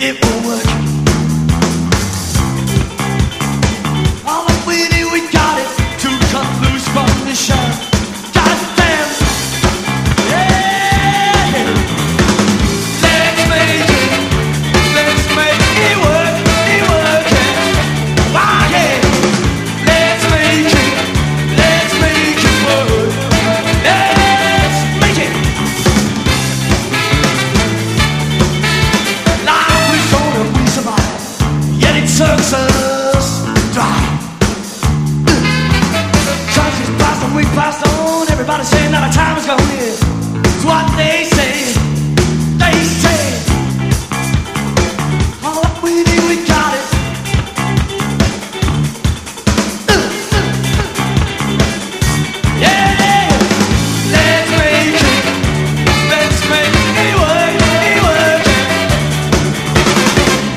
it won't work. All that we knew we got it to cut loose from the shine. Goddamn, yeah. Let's make it work, yeah. Why, yeah. Let's make it work. Let's make it. Life is on and we survive, yet it sucks us.